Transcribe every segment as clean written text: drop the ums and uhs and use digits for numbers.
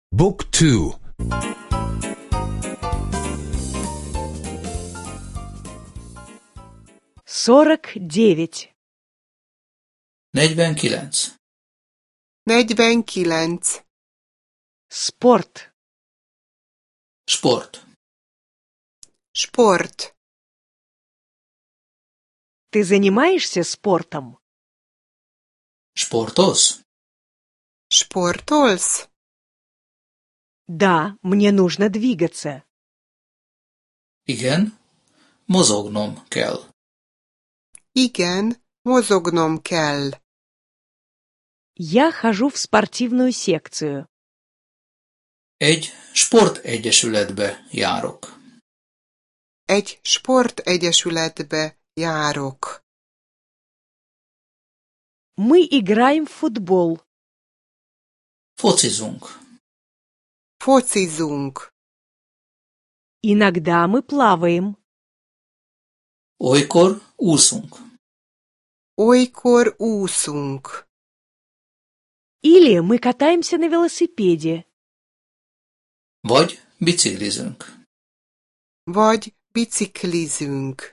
Book 2. 49. 49. 49. Спорт. Sport. Sport. Ты занимаешься спортом? Sportolsz? Sportolsz? Да, мне нужно двигаться. Igen, mozognom kell. Igen, mozognom kell. Я хожу в спортивную секцию. Egy sportegyesületbe járok. Egy sportegyesületbe járok. Мы играем в футбол. Focizunk. Focizunk. Иногда мы плаваем. Olykor úszunk. Olykor úszunk. Или мы катаемся на велосипеде. Vagy biciklizünk. Vagy biciklizünk.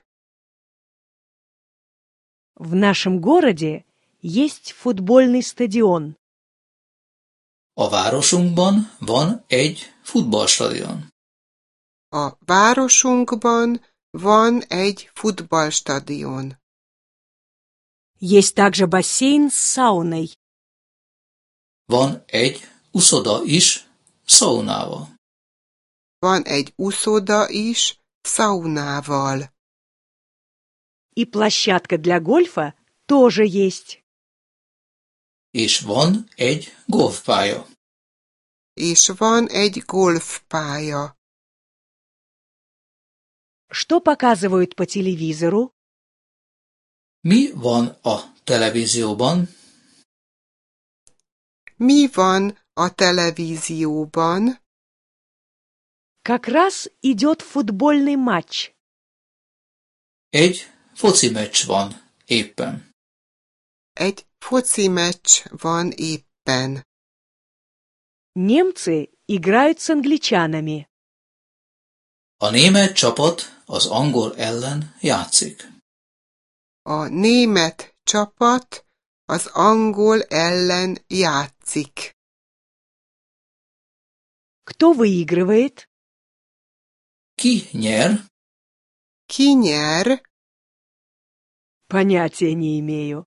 В нашем городе есть футбольный стадион. A városunkban van egy futballstadion. A városunkban van egy futballstadion. Есть также бассейн с сауной. Van egy uszoda is szaunával. Van egy úszoda is szaunával. И площадка для гольфа тоже есть. És van egy golfpálya. És van egy golfpálya. Что показывают по телевизору? Mi van a televízióban? Mi van a televízióban? Как раз идет футбольный матч. Egy foci meccs van éppen. Egy foci meccs van éppen. Немцы играют с англичанами. A német csapat az angol ellen játszik. A német csapat az angol ellen játszik. Кто выигрывает? Ki nyer? Ki nyer? Понятия не имею.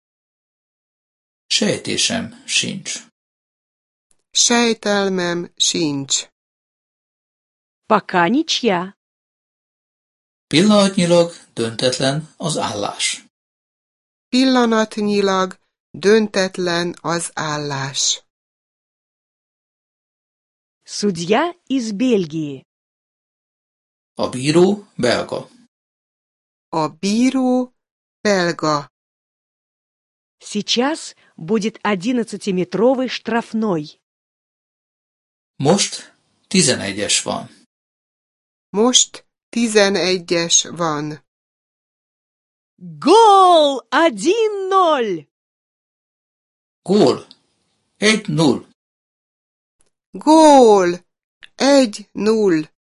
Sejtésem sincs. Sejtelmem sincs. Пока ничья. Pillanatnyilag döntetlen az állás. Pillanatnyilag döntetlen az állás. Судья из Бельгии. A bíró belga. A bíró belga. Сейчас будет 11-метровый штрафной. Most 11-es van. Most 11-es van. Гол! 1-0! Gól 1-0. Gól! 1-0.